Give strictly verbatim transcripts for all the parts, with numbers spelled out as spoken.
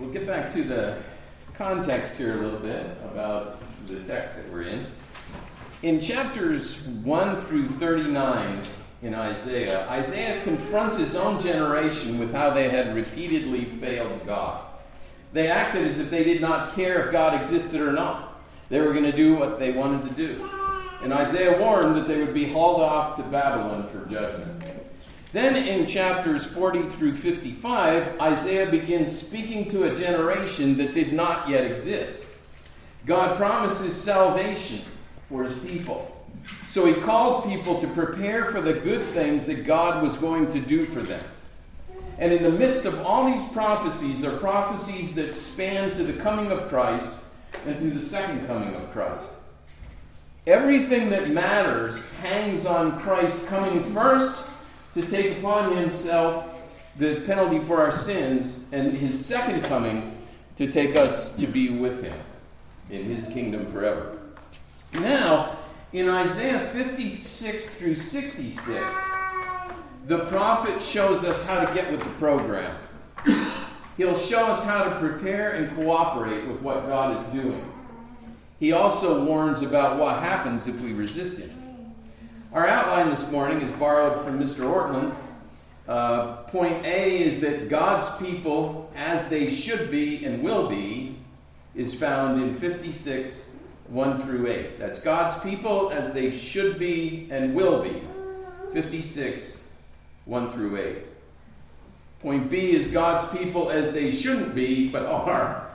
we'll get back to the context here a little bit about the text that we're in. In chapters one through thirty-nine in Isaiah, Isaiah confronts his own generation with how they had repeatedly failed God. They acted as if they did not care if God existed or not. They were going to do what they wanted to do. And Isaiah warned that they would be hauled off to Babylon for judgment. Then in chapters forty through fifty-five, Isaiah begins speaking to a generation that did not yet exist. God promises salvation for his people. So he calls people to prepare for the good things that God was going to do for them. And in the midst of all these prophecies are prophecies that span to the coming of Christ and to the second coming of Christ. Everything that matters hangs on Christ coming first to take upon himself the penalty for our sins, and his second coming to take us to be with him in his kingdom forever. Now, in Isaiah fifty-six through sixty-six, the prophet shows us how to get with the program. He'll show us how to prepare and cooperate with what God is doing. He also warns about what happens if we resist him. Our outline this morning is borrowed from Mister Ortland. Uh, point A is that God's people, as they should be and will be, is found in fifty-six, one through eight. That's God's people as they should be and will be. fifty-six, one through eight. Point B is God's people as they shouldn't be, but are.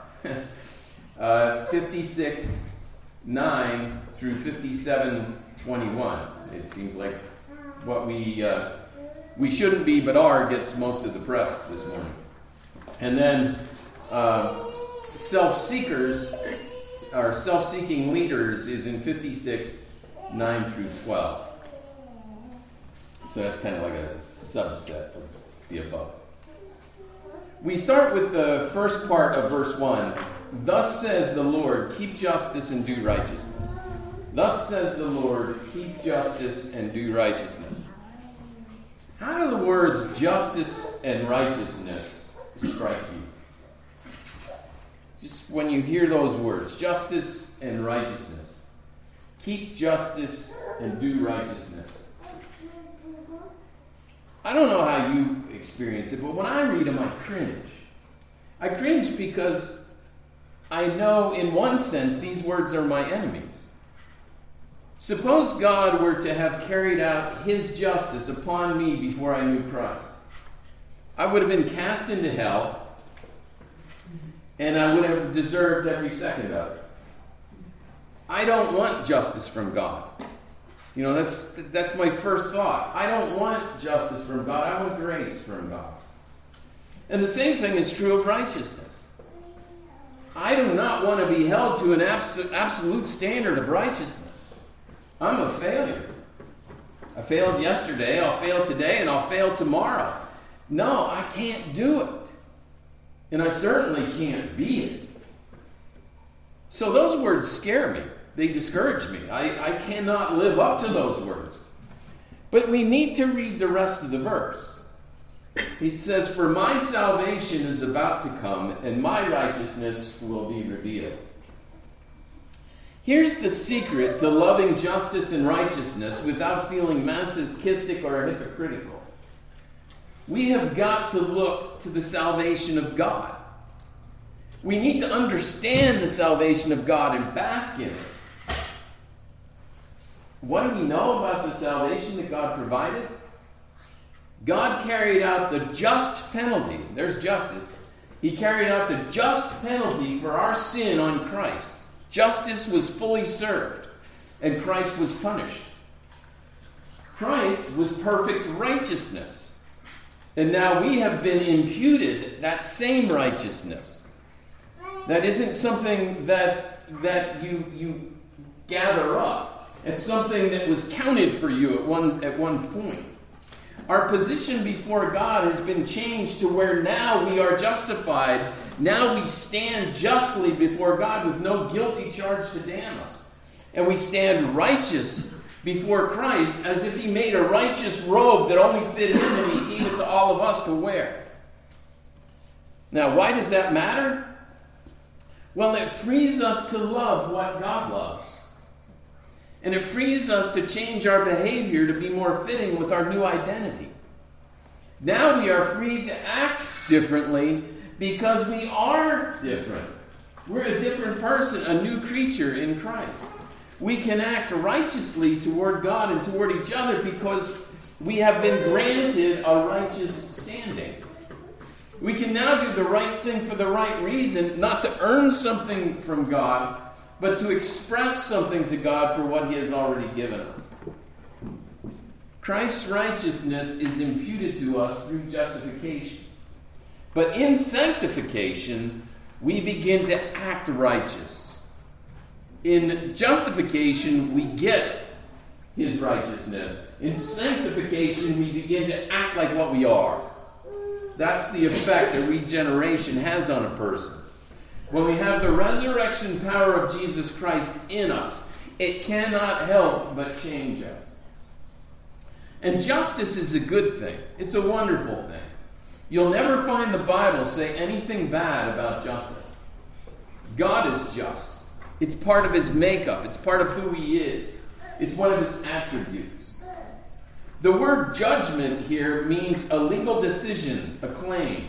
uh, fifty-six, nine through fifty-seven, twenty-one. It seems like what we uh, we shouldn't be but are gets most of the press this morning. And then uh, self-seekers, or self-seeking leaders, is in fifty-six, nine through twelve. So that's kind of like a subset of the above. We start with the first part of verse one. Thus says the Lord, keep justice and do righteousness. Thus says the Lord, keep justice and do righteousness. How do the words justice and righteousness strike you? Just when you hear those words, justice and righteousness. Keep justice and do righteousness. I don't know how you experience it, but when I read them, I cringe. I cringe because I know in one sense these words are my enemies. Suppose God were to have carried out his justice upon me before I knew Christ. I would have been cast into hell, and I would have deserved every second of it. I don't want justice from God. You know, that's that's my first thought. I don't want justice from God. I want grace from God. And the same thing is true of righteousness. I do not want to be held to an absolute standard of righteousness. I'm a failure. I failed yesterday, I'll fail today, and I'll fail tomorrow. No, I can't do it. And I certainly can't be it. So those words scare me. They discourage me. I, I cannot live up to those words. But we need to read the rest of the verse. It says, for my salvation is about to come, and my righteousness will be revealed. Here's the secret to loving justice and righteousness without feeling masochistic or hypocritical. We have got to look to the salvation of God. We need to understand the salvation of God and bask in it. What do we know about the salvation that God provided? God carried out the just penalty. There's justice. He carried out the just penalty for our sin on Christ. Justice was fully served, and Christ was punished. Christ was perfect righteousness, and now we have been imputed that same righteousness. That isn't something that that you you gather up. It's something that was counted for you at one at one point. Our position before God has been changed to where now we are justified. Now we stand justly before God with no guilty charge to damn us. And we stand righteous before Christ as if he made a righteous robe that only fitted him and he gave it to all of us to wear. Now, why does that matter? Well, it frees us to love what God loves. And it frees us to change our behavior to be more fitting with our new identity. Now we are free to act differently because we are different. We're a different person, a new creature in Christ. We can act righteously toward God and toward each other because we have been granted a righteous standing. We can now do the right thing for the right reason, not to earn something from God, but to express something to God for what He has already given us. Christ's righteousness is imputed to us through justification. But in sanctification, we begin to act righteous. In justification, we get His righteousness. In sanctification, we begin to act like what we are. That's the effect that regeneration has on a person. When we have the resurrection power of Jesus Christ in us, it cannot help but change us. And justice is a good thing. It's a wonderful thing. You'll never find the Bible say anything bad about justice. God is just. It's part of His makeup. It's part of who He is. It's one of His attributes. The word judgment here means a legal decision, a claim.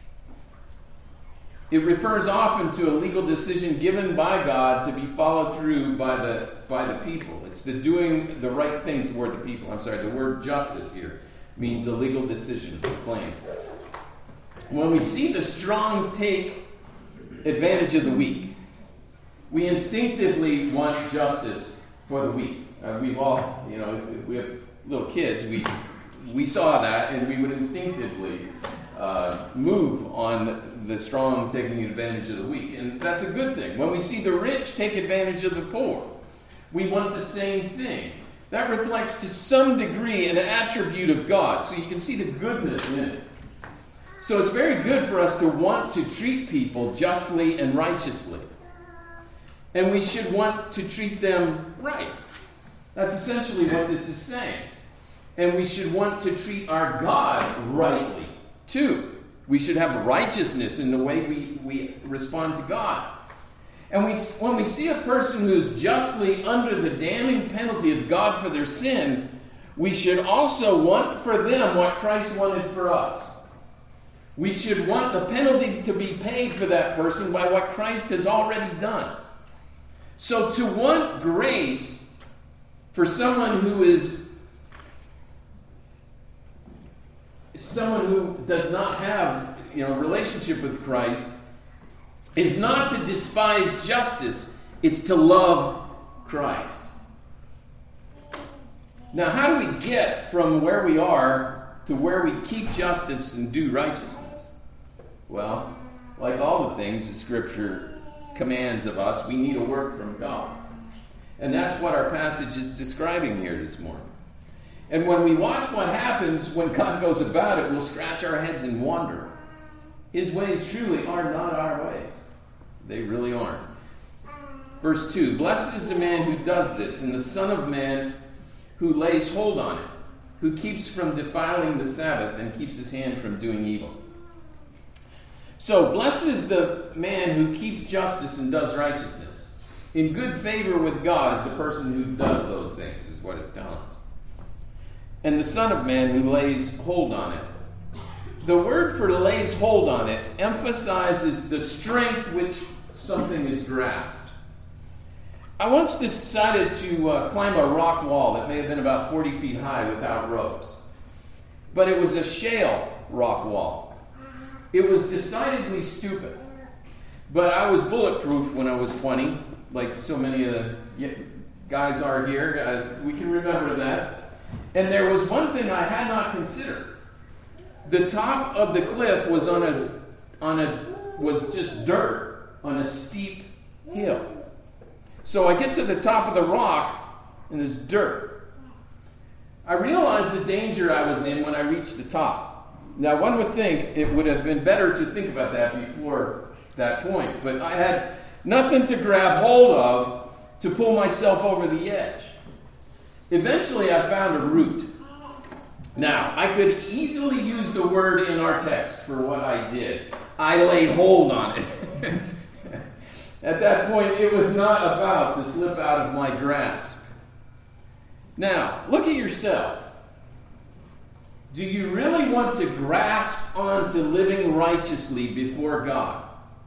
It refers often to a legal decision given by God to be followed through by the by the people. It's the doing the right thing toward the people. I'm sorry, the word justice here means a legal decision, a claim. When we see the strong take advantage of the weak, we instinctively want justice for the weak. Uh, we've all, you know, if we have little kids, we we saw that, and we would instinctively uh, move on the strong taking advantage of the weak. And that's a good thing. When we see the rich take advantage of the poor, we want the same thing. That reflects to some degree an attribute of God, so you can see the goodness in it. So it's very good for us to want to treat people justly and righteously. And we should want to treat them right. That's essentially what this is saying. And we should want to treat our God rightly, too. We should have righteousness in the way we, we respond to God. And we, when we see a person who's justly under the damning penalty of God for their sin, we should also want for them what Christ wanted for us. We should want the penalty to be paid for that person by what Christ has already done. So to want grace for someone who is someone who does not have, you know, a relationship with Christ is not to despise justice, it's to love Christ. Now, how do we get from where we are to where we keep justice and do righteousness? Well, like all the things that Scripture commands of us, we need a work from God. And that's what our passage is describing here this morning. And when we watch what happens when God goes about it, we'll scratch our heads and wonder. His ways truly are not our ways. They really aren't. Verse two, blessed is the man who does this, and the Son of Man who lays hold on it, who keeps from defiling the Sabbath and keeps his hand from doing evil. So, blessed is the man who keeps justice and does righteousness. In good favor with God is the person who does those things, is what it's telling us. And the Son of Man who lays hold on it. The word for lays hold on it emphasizes the strength which something is grasped. I once decided to uh, climb a rock wall that may have been about forty feet high without ropes. But it was a shale rock wall. It was decidedly stupid. But I was bulletproof when I was twenty, like so many of the guys are here. Uh, we can remember that. And there was one thing I had not considered. The top of the cliff was on a on a was just dirt on a steep hill. So I get to the top of the rock and there's dirt. I realized the danger I was in when I reached the top. Now one would think it would have been better to think about that before that point, but I had nothing to grab hold of to pull myself over the edge. Eventually I found a root. Now, I could easily use the word in our text for what I did. I laid hold on it. At that point, it was not about to slip out of my grasp. Now, look at yourself. Do you really want to grasp onto living righteously before God?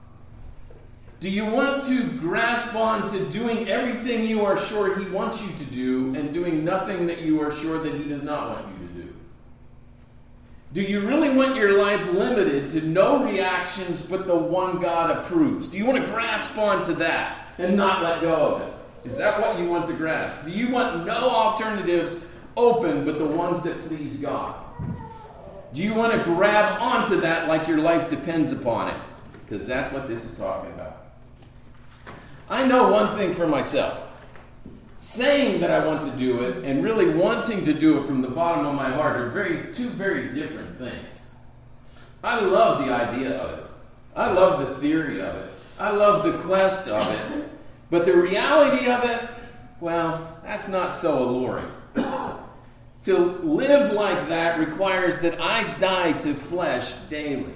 Do you want to grasp on to doing everything you are sure He wants you to do and doing nothing that you are sure that He does not want you to do? Do you really want your life limited to no reactions but the one God approves? Do you want to grasp onto that and not let go of it? Is that what you want to grasp? Do you want no alternatives open but the ones that please God? Do you want to grab onto that like your life depends upon it? Because that's what this is talking about. I know one thing for myself. Saying that I want to do it and really wanting to do it from the bottom of my heart are very two very different things. I love the idea of it. I love the theory of it. I love the quest of it. But the reality of it, well, that's not so alluring. To live like that requires that I die to flesh daily.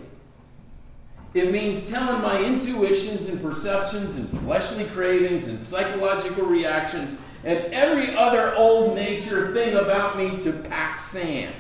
It means telling my intuitions and perceptions and fleshly cravings and psychological reactions and every other old nature thing about me to pack sand.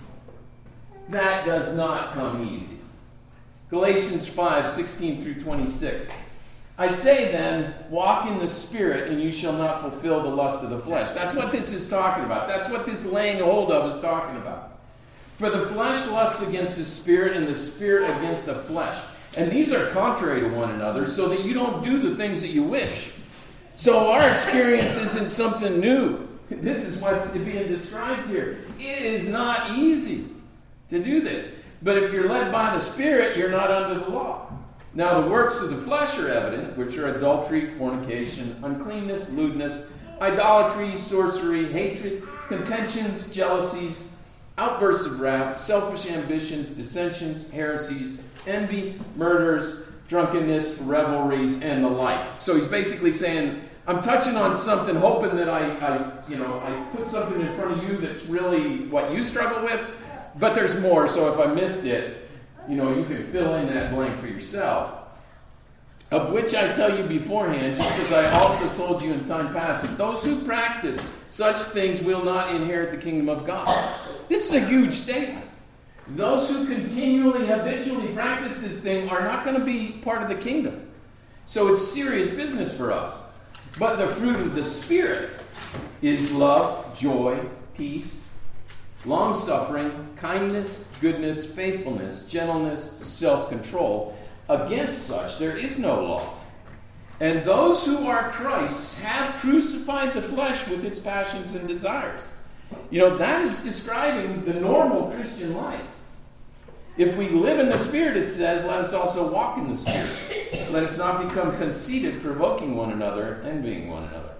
That does not come easy. Galatians five, sixteen through twenty-six. I say then, walk in the Spirit, and you shall not fulfill the lust of the flesh. That's what this is talking about. That's what this laying hold of is talking about. For the flesh lusts against the Spirit, and the Spirit against the flesh. And these are contrary to one another, so that you don't do the things that you wish. So our experience isn't something new. This is what's being described here. It is not easy to do this. But if you're led by the Spirit, you're not under the law. Now the works of the flesh are evident, which are adultery, fornication, uncleanness, lewdness, idolatry, sorcery, hatred, contentions, jealousies, outbursts of wrath, selfish ambitions, dissensions, heresies, envy, murders, drunkenness, revelries, and the like. So he's basically saying, I'm touching on something, hoping that I, I, you know, I put something in front of you that's really what you struggle with, but there's more, so if I missed it, you know, you can fill in that blank for yourself. Of which I tell you beforehand, just as I also told you in time past, that those who practice such things will not inherit the kingdom of God. This is a huge statement. Those who continually, habitually practice this thing are not going to be part of the kingdom. So it's serious business for us. But the fruit of the Spirit is love, joy, peace, long-suffering, kindness, goodness, faithfulness, gentleness, self-control. Against such there is no law. And those who are Christ's have crucified the flesh with its passions and desires. You know, that is describing the normal Christian life. If we live in the Spirit, it says, let us also walk in the Spirit. Let us not become conceited, provoking one another, envying one another.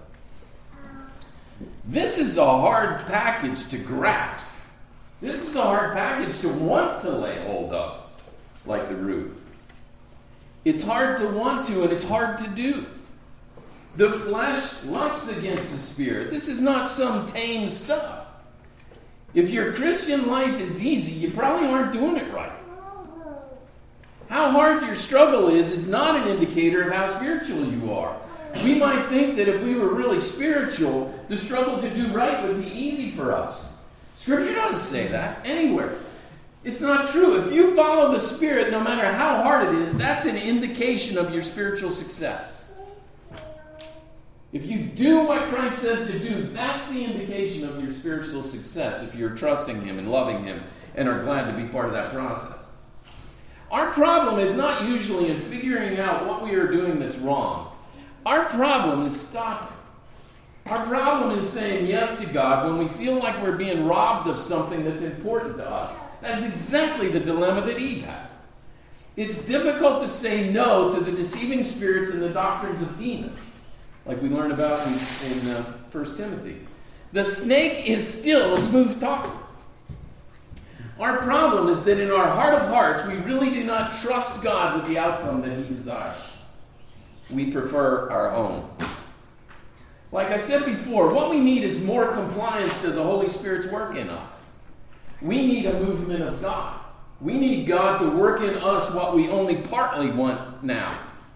This is a hard package to grasp. This is a hard package to want to lay hold of, like the root. It's hard to want to, and it's hard to do. The flesh lusts against the Spirit. This is not some tame stuff. If your Christian life is easy, you probably aren't doing it right. How hard your struggle is is not an indicator of how spiritual you are. We might think that if we were really spiritual, the struggle to do right would be easy for us. Scripture doesn't say that anywhere. It's not true. If you follow the Spirit, no matter how hard it is, that's an indication of your spiritual success. If you do what Christ says to do, that's the indication of your spiritual success if you're trusting Him and loving Him and are glad to be part of that process. Our problem is not usually in figuring out what we are doing that's wrong. Our problem is stopping. Our problem is saying yes to God when we feel like we're being robbed of something that's important to us. That is exactly the dilemma that Eve had. It's difficult to say no to the deceiving spirits and the doctrines of demons, like we learned about in, in uh, First Timothy. The snake is still a smooth talker. Our problem is that in our heart of hearts, we really do not trust God with the outcome that He desires. We prefer our own. Like I said before, what we need is more compliance to the Holy Spirit's work in us. We need a movement of God. We need God to work in us what we only partly want now.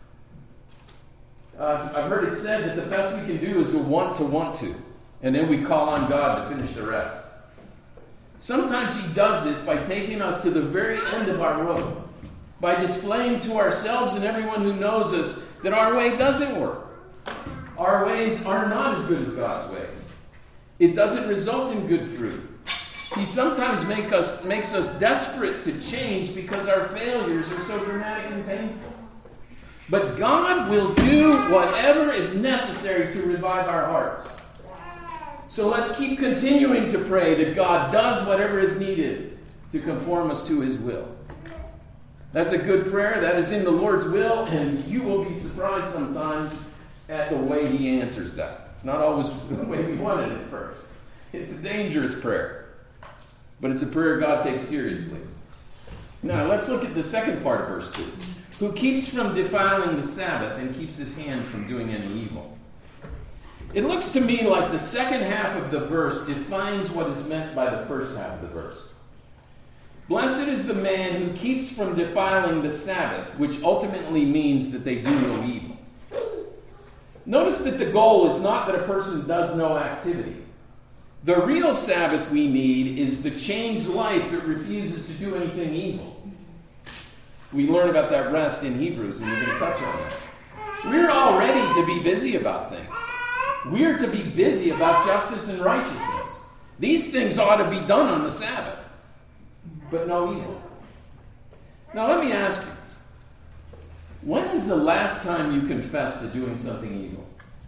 Uh, I've heard it said that the best we can do is to want to want to, and then we call on God to finish the rest. Sometimes He does this by taking us to the very end of our road, by displaying to ourselves and everyone who knows us that our way doesn't work. Our ways are not as good as God's ways. It doesn't result in good fruit. He sometimes make us, makes us desperate to change because our failures are so dramatic and painful. But God will do whatever is necessary to revive our hearts. So let's keep continuing to pray that God does whatever is needed to conform us to His will. That's a good prayer. That is in the Lord's will, and you will be surprised sometimes at the way He answers that. It's not always the way we wanted it at first. It's a dangerous prayer. But it's a prayer God takes seriously. Now, let's look at the second part of verse two. Who keeps from defiling the Sabbath and keeps his hand from doing any evil. It looks to me like the second half of the verse defines what is meant by the first half of the verse. Blessed is the man who keeps from defiling the Sabbath, which ultimately means that they do no evil. Notice that the goal is not that a person does no activity. The real Sabbath we need is the changed life that refuses to do anything evil. We learn about that rest in Hebrews, and we're going to touch on that. We're all ready to be busy about things. We're to be busy about justice and righteousness. These things ought to be done on the Sabbath, but no evil. Now let me ask you, when is the last time you confessed to doing something evil?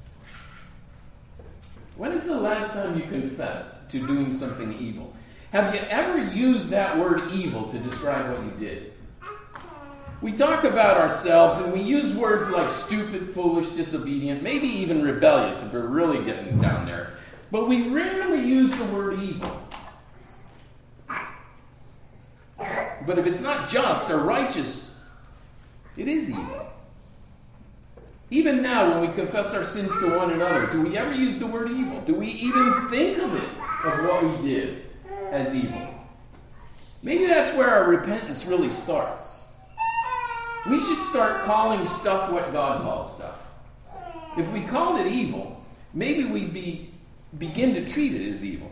When is the last time you confessed to doing something evil? Have you ever used that word evil to describe what you did? We talk about ourselves and we use words like stupid, foolish, disobedient, maybe even rebellious if we're really getting down there. But we rarely use the word evil. But if it's not just or righteous, it is evil. Even now, when we confess our sins to one another, do we ever use the word evil? Do we even think of it, of what we did, as evil? Maybe that's where our repentance really starts. We should start calling stuff what God calls stuff. If we called it evil, maybe we'd be, begin to treat it as evil.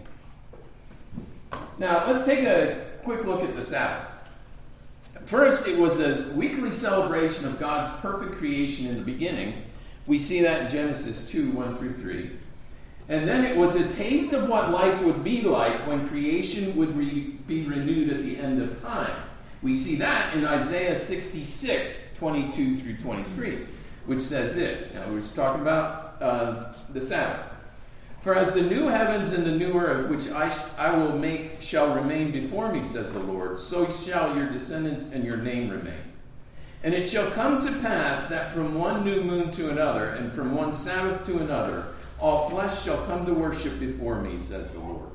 Now, let's take a quick look at the Sabbath. First, it was a weekly celebration of God's perfect creation in the beginning. We see that in Genesis two, one through three. And then it was a taste of what life would be like when creation would re- be renewed at the end of time. We see that in Isaiah sixty-six, twenty-two through twenty-three, which says this. Now, we're just talking about uh, the Sabbath. For as the new heavens and the new earth, which I, sh- I will make, shall remain before me, says the Lord, so shall your descendants and your name remain. And it shall come to pass that from one new moon to another, and from one Sabbath to another, all flesh shall come to worship before me, says the Lord.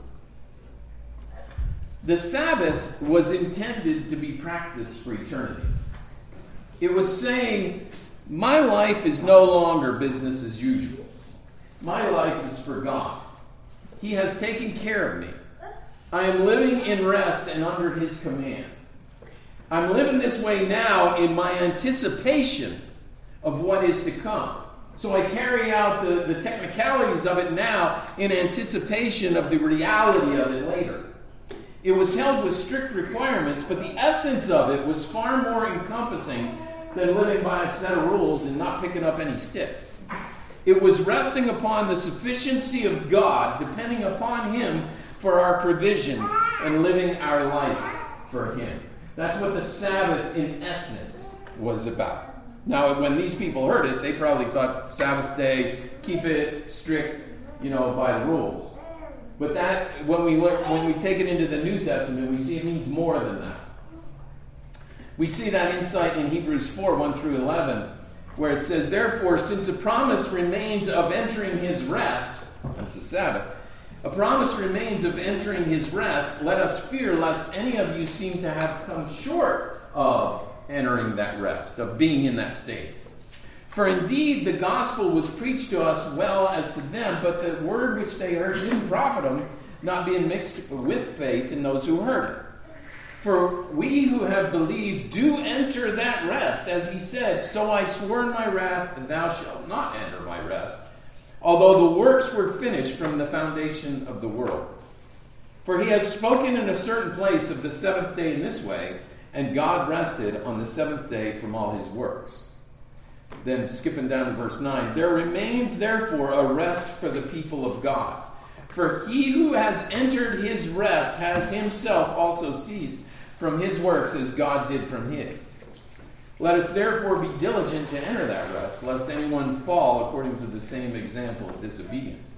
The Sabbath was intended to be practiced for eternity. It was saying, my life is no longer business as usual. My life is for God. He has taken care of me. I am living in rest and under His command. I'm living this way now in my anticipation of what is to come. So I carry out the, the technicalities of it now in anticipation of the reality of it later. It was held with strict requirements, but the essence of it was far more encompassing than living by a set of rules and not picking up any sticks. It was resting upon the sufficiency of God, depending upon Him for our provision and living our life for Him. That's what the Sabbath, in essence, was about. Now, when these people heard it, they probably thought, Sabbath day, keep it strict, you know, by the rules. But that, when we look, when we take it into the New Testament, we see it means more than that. We see that insight in Hebrews four, one through eleven, where it says, therefore, since a promise remains of entering His rest, that's the Sabbath, a promise remains of entering His rest, let us fear lest any of you seem to have come short of entering that rest, of being in that state. For indeed the gospel was preached to us well as to them, but the word which they heard didn't profit them, not being mixed with faith in those who heard it. For we who have believed do enter that rest, as he said, so I swore in my wrath, and thou shalt not enter my rest, although the works were finished from the foundation of the world. For he has spoken in a certain place of the seventh day in this way, and God rested on the seventh day from all his works. Then skipping down to verse nine, there remains therefore a rest for the people of God. For he who has entered his rest has himself also ceased from his works as God did from his. Let us therefore be diligent to enter that rest, lest anyone fall according to the same example of disobedience.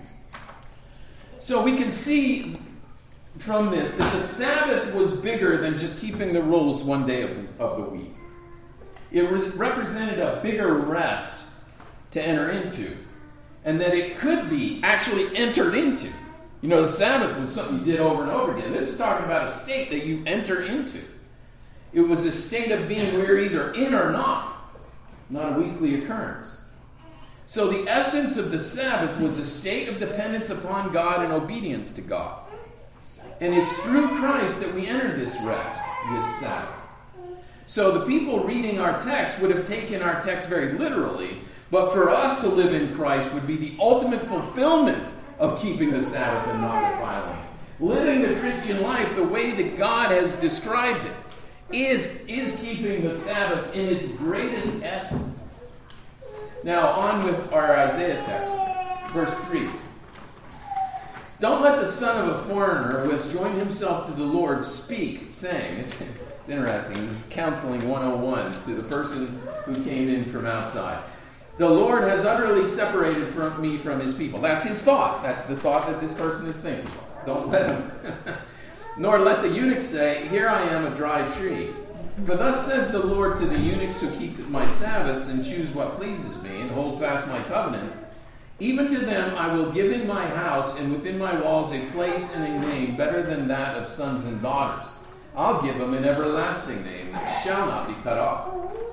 So we can see from this that the Sabbath was bigger than just keeping the rules one day of, of the week. It re- represented a bigger rest to enter into, and that it could be actually entered into. You know, the Sabbath was something you did over and over again. This is talking about a state that you enter into. It was a state of being where you're either in or not, not a weekly occurrence. So the essence of the Sabbath was a state of dependence upon God and obedience to God. And it's through Christ that we enter this rest, this Sabbath. So the people reading our text would have taken our text very literally, but for us to live in Christ would be the ultimate fulfillment of keeping the Sabbath and not defiling it. Living the Christian life the way that God has described it is, is keeping the Sabbath in its greatest essence. Now, on with our Isaiah text, verse three. Don't let the son of a foreigner who has joined himself to the Lord speak, saying, it's, it's interesting, this is counseling one oh one to the person who came in from outside. The Lord has utterly separated from me from his people. That's his thought. That's the thought that this person is thinking. Don't let him. Nor let the eunuch say, here I am, a dry tree. For thus says the Lord to the eunuchs who keep my Sabbaths and choose what pleases me and hold fast my covenant, even to them I will give in my house and within my walls a place and a name better than that of sons and daughters. I'll give them an everlasting name that shall not be cut off.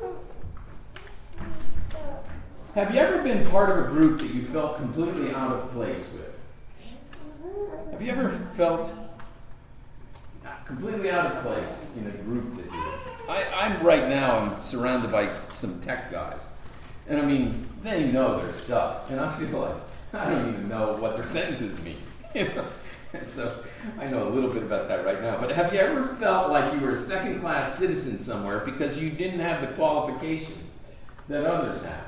Have you ever been part of a group that you felt completely out of place with? Have you ever felt completely out of place in a group that you're in? I, I'm right now, I'm surrounded by some tech guys. And I mean, they know their stuff. And I feel like I don't even know what their sentences mean. You know? So I know a little bit about that right now. But have you ever felt like you were a second-class citizen somewhere because you didn't have the qualifications that others have?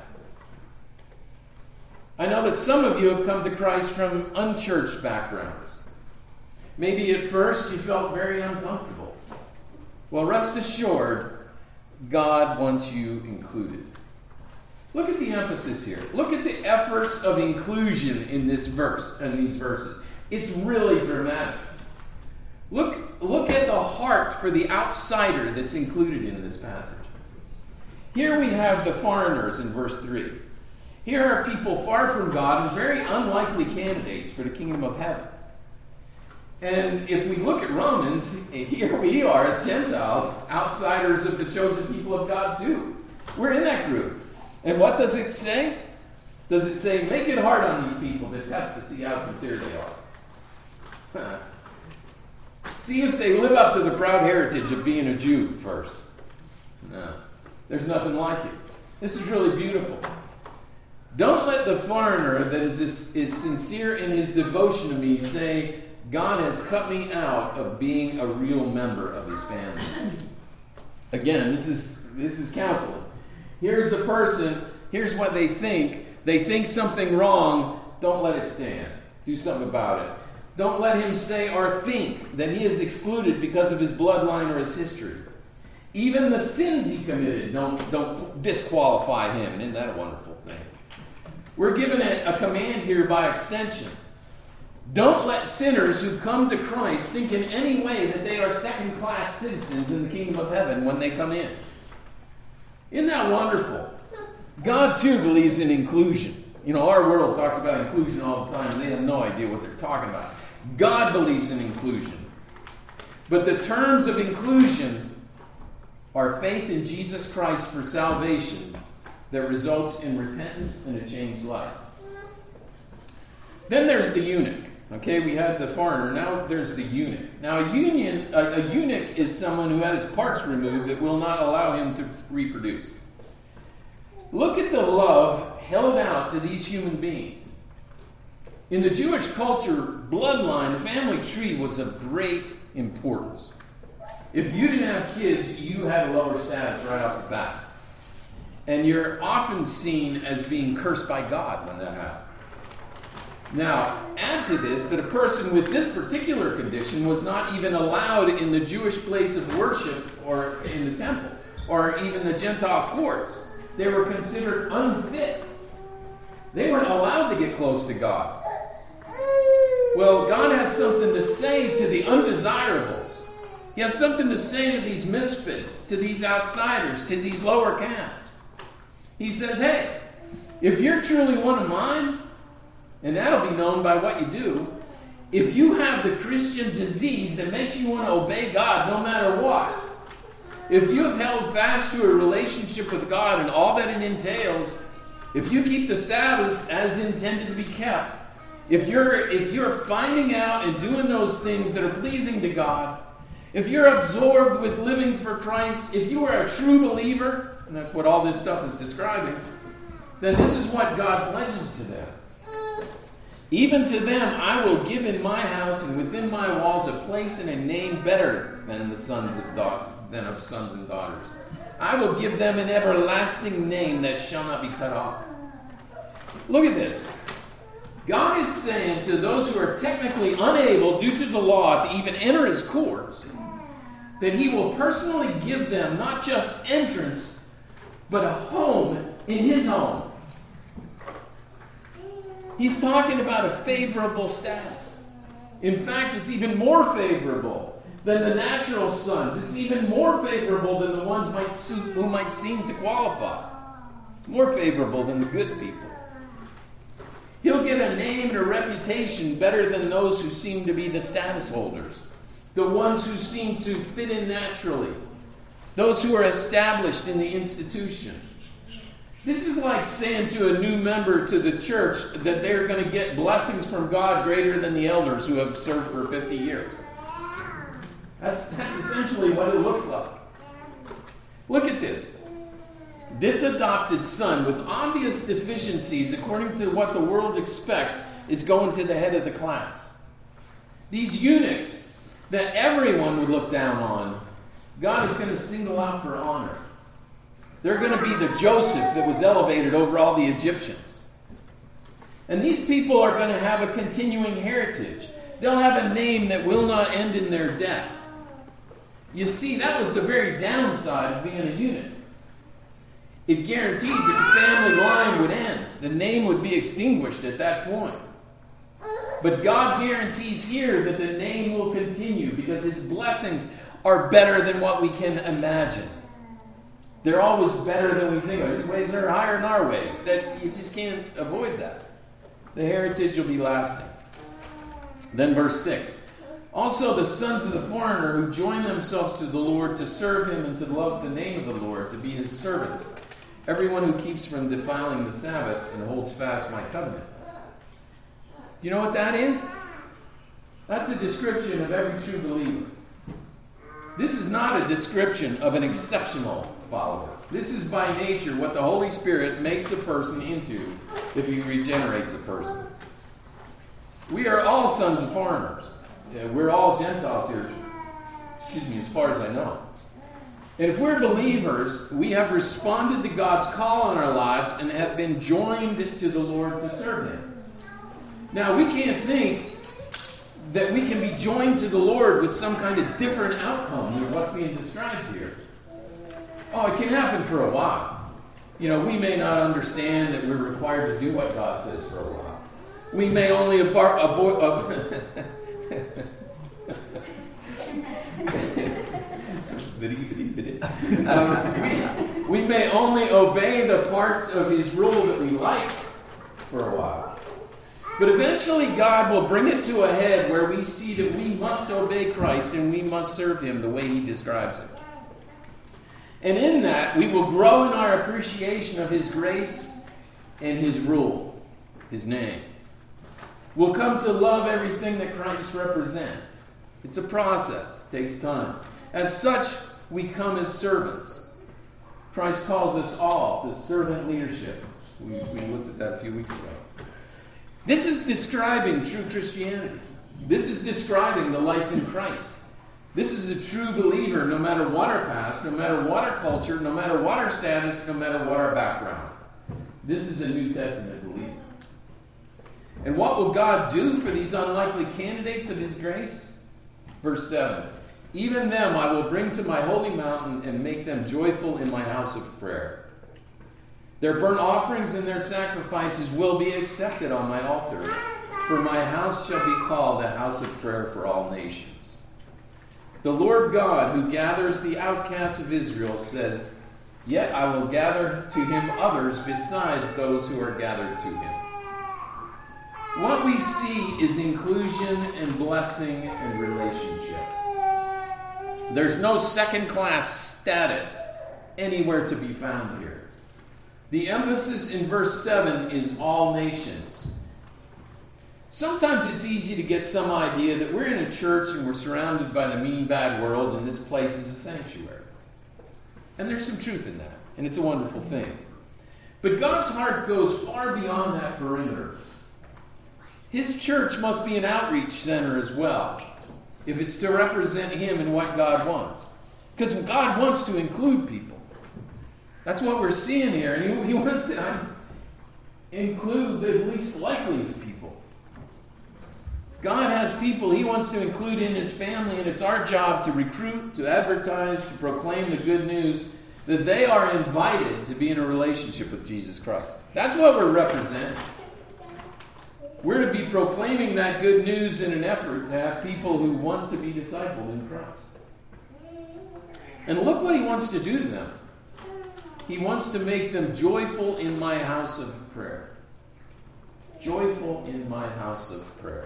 I know that some of you have come to Christ from unchurched backgrounds. Maybe at first you felt very uncomfortable. Well, rest assured, God wants you included. Look at the emphasis here. Look at the efforts of inclusion in this verse, in these verses. It's really dramatic. Look, look at the heart for the outsider that's included in this passage. Here we have the foreigners in verse three. Here are people far from God and very unlikely candidates for the kingdom of heaven. And if we look at Romans, here we are as Gentiles, outsiders of the chosen people of God too. We're in that group. And what does it say? Does it say, make it hard on these people to test to see how sincere they are? See if they live up to the proud heritage of being a Jew first. No. There's nothing like it. This is really beautiful. Don't let the foreigner that is, is sincere in his devotion to me say, God has cut me out of being a real member of his family. Again, this is this is counseling. Here's the person, here's what they think. They think something wrong. Don't let it stand. Do something about it. Don't let him say or think that he is excluded because of his bloodline or his history. Even the sins he committed don't, don't disqualify him. And isn't that a wonderful thing? We're given a, a command here by extension. Don't let sinners who come to Christ think in any way that they are second-class citizens in the kingdom of heaven when they come in. Isn't that wonderful? God, too, believes in inclusion. You know, our world talks about inclusion all the time, and they have no idea what they're talking about. God believes in inclusion. But the terms of inclusion are faith in Jesus Christ for salvation that results in repentance and a changed life. Then there's the eunuch. Okay, we had the foreigner. Now there's the eunuch. Now a, union, a, a eunuch is someone who had his parts removed that will not allow him to reproduce. Look at the love held out to these human beings. In the Jewish culture, bloodline, the family tree was of great importance. If you didn't have kids, you had a lower status right off the bat. And you're often seen as being cursed by God when that happens. Now, add to this that a person with this particular condition was not even allowed in the Jewish place of worship or in the temple or even the Gentile courts. They were considered unfit. They weren't allowed to get close to God. Well, God has something to say to the undesirables. He has something to say to these misfits, to these outsiders, to these lower castes. He says, hey, if you're truly one of mine, and that'll be known by what you do, if you have the Christian disease that makes you want to obey God no matter what, if you have held fast to a relationship with God and all that it entails, if you keep the Sabbaths as intended to be kept, if you're if you're finding out and doing those things that are pleasing to God, if you're absorbed with living for Christ, if you are a true believer, and that's what all this stuff is describing, then this is what God pledges to them. Even to them I will give in my house and within my walls a place and a name better than the sons of da- than of sons and daughters. I will give them an everlasting name that shall not be cut off. Look at this. God is saying to those who are technically unable, due to the law, to even enter his courts, that he will personally give them not just entrance, but a home in his home. He's talking about a favorable status. In fact, it's even more favorable than the natural sons. It's even more favorable than the ones might seem, who might seem to qualify. It's more favorable than the good people. He'll get a name and a reputation better than those who seem to be the status holders, the ones who seem to fit in naturally, those who are established in the institution. This is like saying to a new member to the church that they're going to get blessings from God greater than the elders who have served for fifty years. That's, that's essentially what it looks like. Look at this. This adopted son with obvious deficiencies according to what the world expects is going to the head of the class. These eunuchs that everyone would look down on, God is going to single out for honor. They're going to be the Joseph that was elevated over all the Egyptians. And these people are going to have a continuing heritage. They'll have a name that will not end in their death. You see, that was the very downside of being a eunuch. It guaranteed that the family line would end. The name would be extinguished at that point. But God guarantees here that the name will continue because his blessings are better than what we can imagine. They're always better than we think of. His ways are higher than our ways. That you just can't avoid that. The heritage will be lasting. Then verse six. Also the sons of the foreigner who join themselves to the Lord to serve him and to love the name of the Lord, to be his servants. Everyone who keeps from defiling the Sabbath and holds fast my covenant. Do you know what that is? That's a description of every true believer. This is not a description of an exceptional follower. This is by nature what the Holy Spirit makes a person into if he regenerates a person. We are all sons of foreigners. We're all Gentiles here, excuse me, as far as I know. And if we're believers, we have responded to God's call on our lives and have been joined to the Lord to serve him. Now, we can't think that we can be joined to the Lord with some kind of different outcome than what's being described here. Oh, it can happen for a while. You know, we may not understand that we're required to do what God says for a while. We may only abort... abort uh, um, we, we may only obey the parts of his rule that we like for a while. But eventually God will bring it to a head where we see that we must obey Christ and we must serve him the way he describes it. And in that, we will grow in our appreciation of his grace and his rule, his name. We'll come to love everything that Christ represents. It's a process. It takes time. As such, we come as servants. Christ calls us all to servant leadership. We, we looked at that a few weeks ago. This is describing true Christianity. This is describing the life in Christ. This is a true believer, no matter what our past, no matter what our culture, no matter what our status, no matter what our background. This is a New Testament believer. And what will God do for these unlikely candidates of His grace? Verse seven. Even them I will bring to my holy mountain and make them joyful in my house of prayer. Their burnt offerings and their sacrifices will be accepted on my altar, for my house shall be called a house of prayer for all nations. The Lord God, who gathers the outcasts of Israel, says, Yet I will gather to him others besides those who are gathered to him. What we see is inclusion and blessing and relationship. There's no second-class status anywhere to be found here. The emphasis in verse seven is all nations. Sometimes it's easy to get some idea that we're in a church and we're surrounded by the mean, bad world, and this place is a sanctuary. And there's some truth in that, and it's a wonderful thing. But God's heart goes far beyond that perimeter. His church must be an outreach center as well, if it's to represent Him and what God wants. Because God wants to include people. That's what we're seeing here. And He, he wants to um, include the least likely of people. God has people He wants to include in His family, and it's our job to recruit, to advertise, to proclaim the good news that they are invited to be in a relationship with Jesus Christ. That's what we're representing. We're to be proclaiming that good news in an effort to have people who want to be discipled in Christ. And look what He wants to do to them. He wants to make them joyful in my house of prayer. Joyful in my house of prayer.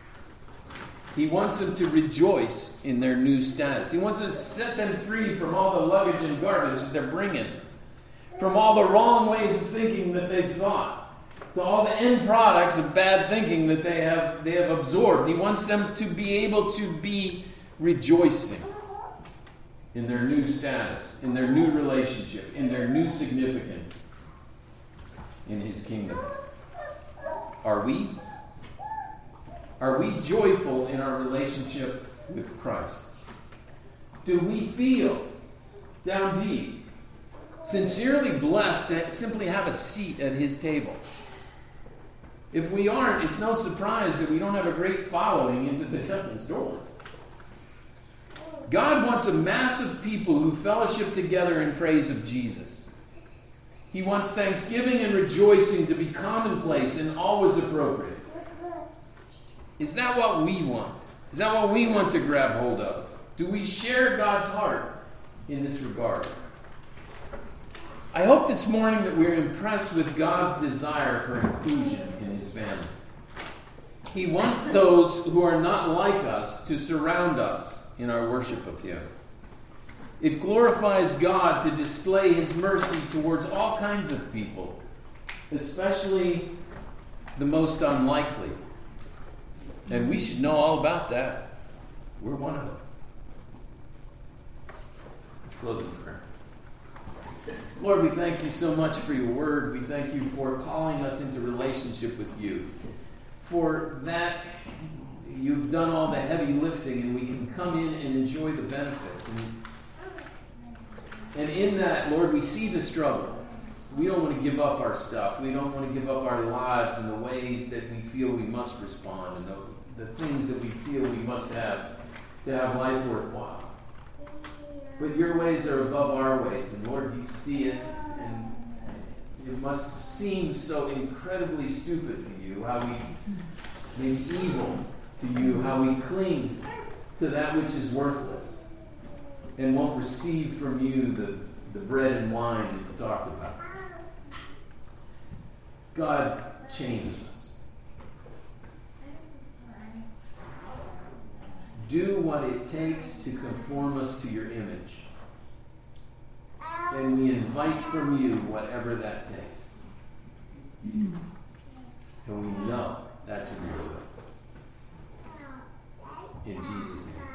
He wants them to rejoice in their new status. He wants to set them free from all the luggage and garbage that they're bringing. From all the wrong ways of thinking that they've thought. To all the end products of bad thinking that they have, they have absorbed. He wants them to be able to be rejoicing in their new status, in their new relationship, in their new significance in His kingdom. Are we? Are we joyful in our relationship with Christ? Do we feel down deep sincerely blessed to simply have a seat at His table? If we aren't, it's no surprise that we don't have a great following into the temple's doors. God wants a mass of people who fellowship together in praise of Jesus. He wants thanksgiving and rejoicing to be commonplace and always appropriate. Is that what we want? Is that what we want to grab hold of? Do we share God's heart in this regard? I hope this morning that we're impressed with God's desire for inclusion in His family. He wants those who are not like us to surround us in our worship of Him. It glorifies God to display His mercy towards all kinds of people, especially the most unlikely. And we should know all about that. We're one of them. Let's close in prayer. Lord, we thank You so much for Your word. We thank You for calling us into relationship with You. For that, You've done all the heavy lifting, and we can come in and enjoy the benefits. And, and in that, Lord, we see the struggle. We don't want to give up our stuff. We don't want to give up our lives and the ways that we feel we must respond, and the, the things that we feel we must have to have life worthwhile. But Your ways are above our ways, and Lord, You see it, and it must seem so incredibly stupid to You how we may be evil to You, how we cling to that which is worthless and won't receive from You the, the bread and wine that You talked about. God, change us. Do what it takes to conform us to Your image. And we invite from You whatever that takes. And we know that's in Your will. in Jesus' name.